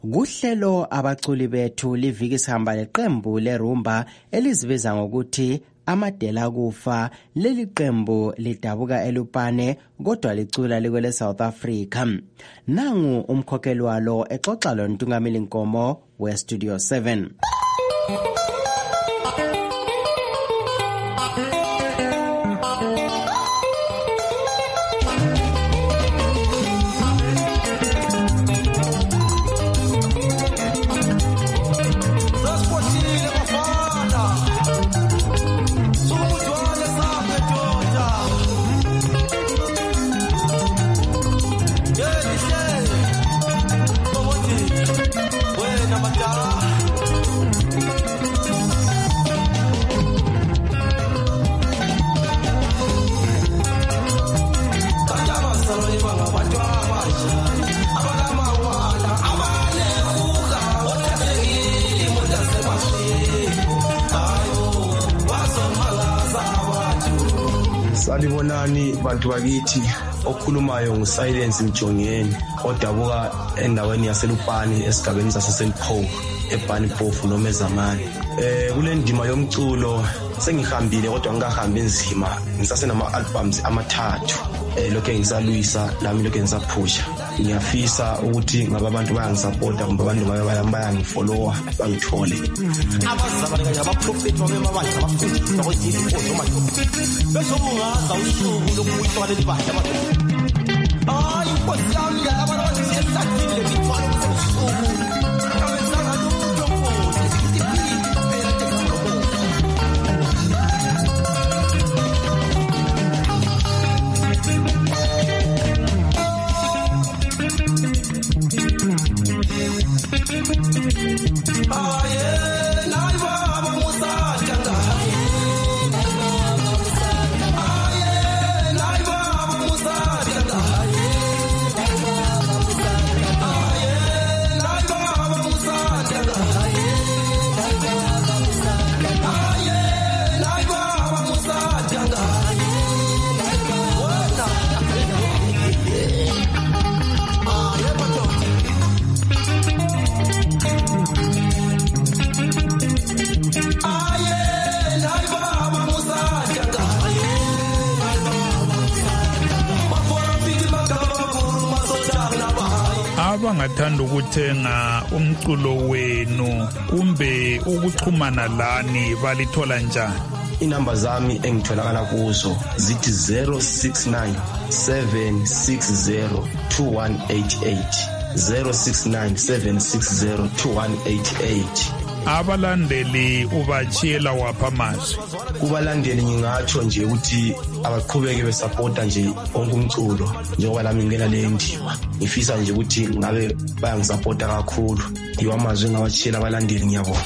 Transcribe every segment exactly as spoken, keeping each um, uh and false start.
Kuhlelo abaculi bethu liviki sihamba leqembu lerumba elizibiza ngokuthi Amadela kufa. Leli qembu lidabuka eLupane kodwa licula likwele South Africa. Nangu umkhokheli walo exoxa lo Ntungamili Nkomo we Studio seven. Salibonani bantu bakithi, okhulumayo nguSilence Mjongeni odabuka endaweni yaseLupane esigabeni saseSeliphofu eBaniphofu noma eZamani. Eh kule ndima yomculo sengihambile kodwa ngikahambi enzima, ngisasenama albums amathathu. Eh lokho ngisalwisa lami lokho ngisaphusha. Ngiyafisa ukuthi ngabe abantu bayangisupporta kumbe abantu bayangifollowa bangithole. Abazabani kanye abaprofeti wabemabandla abafundisa ukuthi inkozo madoda bese ungaza usuku lokuyithola libandla madoda. Hayi inkosi yami yalabana bathi siyasathile lemithwalo kusuku. Abangathanda ukuthenga umculo wenu kumbe ukuxhumana lani balithola njani? Inamba zami engitholakala kuzo zithi zero six nine seven six zero two one eight eight zero six nine seven six zero two one eight eight. Abalandeli ubachiyela wapha mazwi? Kubalandeli ngingatsho nje ukuthi abaqhubeke besupporta nje onke umculo njengoba lami ngena le ndima. Ngifisa nje ukuthi ngabe bayangisupporta kakhulu. Yiwa amazwi ngawachiyela abalandeli ngiyabona.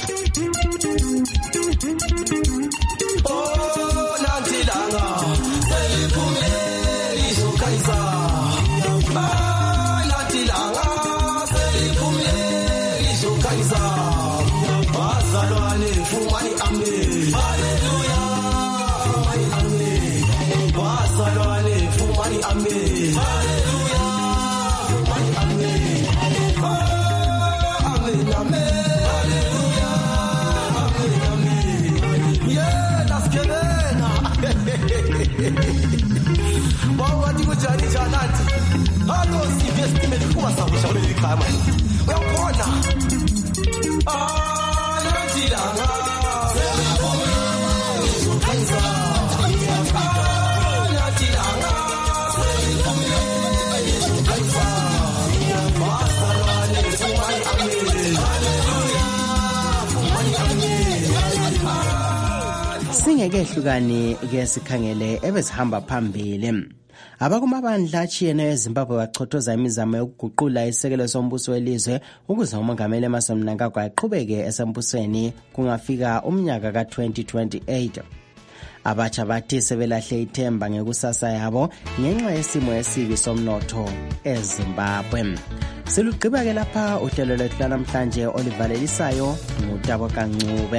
Singekehlukani ke sikhangele ebesihamba phambili. Abakumabandla achiyeneyo eZimbabwe bachothoza imizamo yokuguqula isekelo sombuso welizwe ukuze umongameli Emmerson Mnangagwa aqhubeke esembusweni kungafika umnyaka ka twenty twenty-eight. Abatsha bathi sebelahle ithemba ngekusasa yabo ngenxa yesimo esibi somnotho eZimbabwe. Silugqiba ke lapha uhlelo lwethu namhlanje olivalelisayo nguTabo Kancube.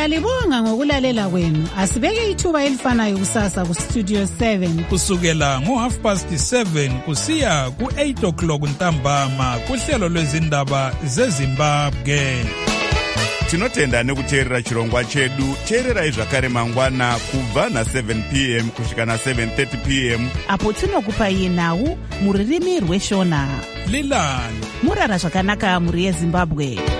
Siyalibonga ngokulalela kwenu. Asibeke ithuba elifanayo kusasa ku Studio seven kusukela ngo half past seven kusiya ku eight o'clock ntambama kuhlelo lwezindaba zeZimbabwe. Tinotenda nekuteerera chirongwa chedu. Teererai zvakare mangwana kubva na seven p m kusvika na seven thirty p m apo tinokupai nhau muririmi rweshona. Lilani murara zvakanaka muri yeZimbabwe.